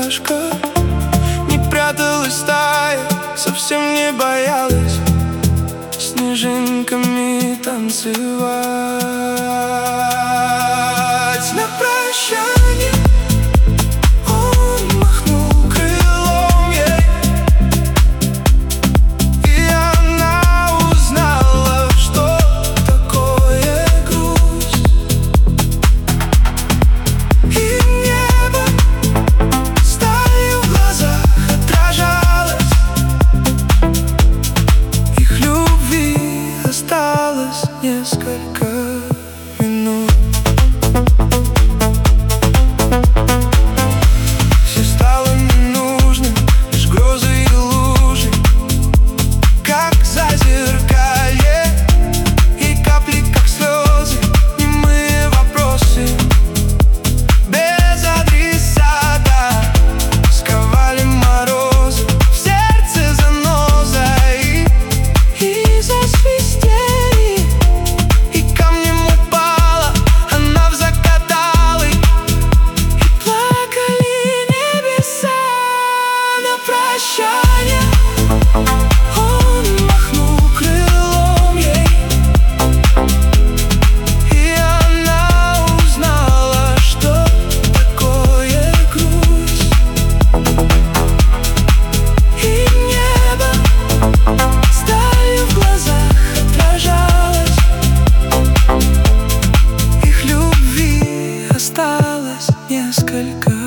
пташка не пряталась в стае, совсем не боялась снежинками танцевать. На прощание он махнул крылом ей, и она узнала, что такое грусть. И небо сталью в глазах отражалось, их любви осталось несколько минут. Все стало ненужным, лишь грозы и лужи, как зазеркалье, и капли, как слезы, немые вопросы без адресата сковали морозы в сердце занозой, и засвистели, и камнем упала она в закаталый, и плакали небеса. На прощание он махнул крылом ей, и она узнала, что такое грусть. И небо сталью в глазах отражалось, их любви осталось несколько